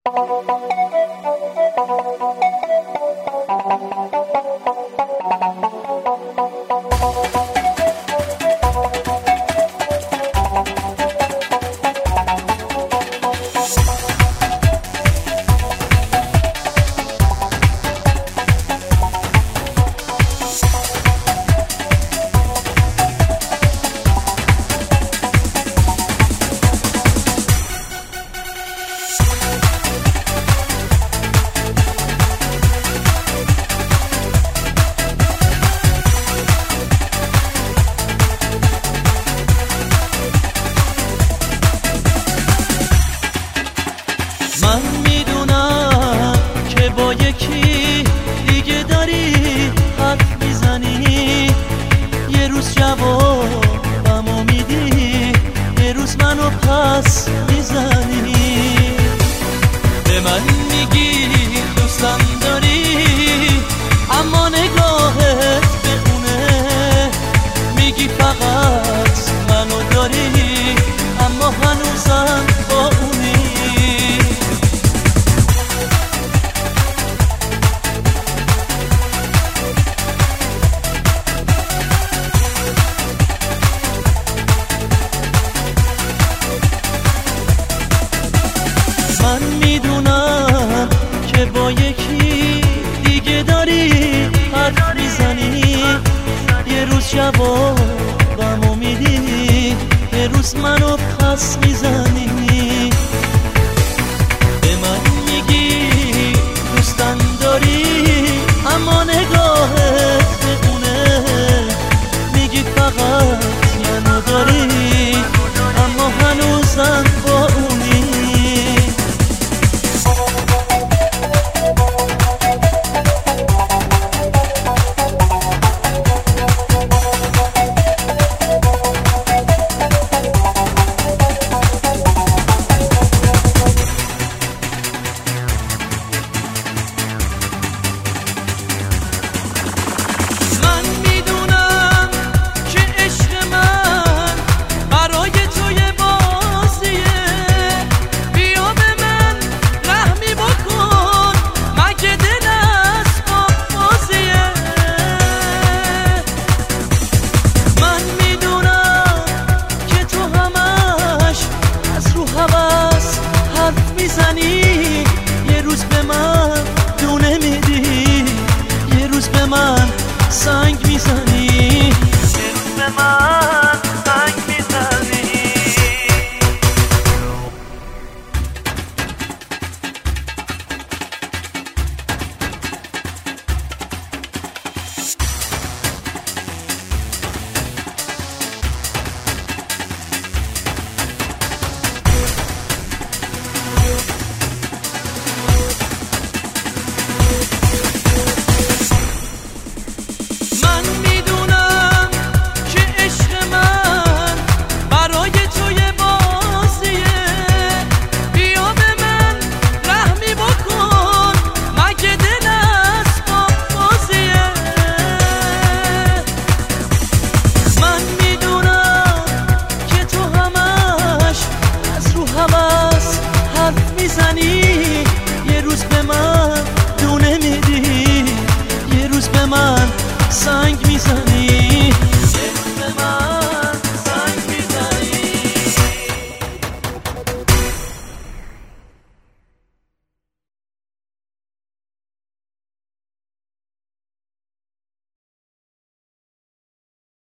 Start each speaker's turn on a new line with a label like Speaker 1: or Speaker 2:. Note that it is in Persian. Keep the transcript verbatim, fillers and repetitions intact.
Speaker 1: من میدونم که با یکی دیگه داری حرف میزنی، یه روز جوابمو میدی، یه روز منو پس میزنی. به من میگی دوستم داری، اما نگاهت به اونه، میگی فقط منو داری، اما هنوزم با اونی. من میدونم که با یکی دیگه داری حرف میزنی، یه روز جوابمو میدی، یه روز منو پس میزنی.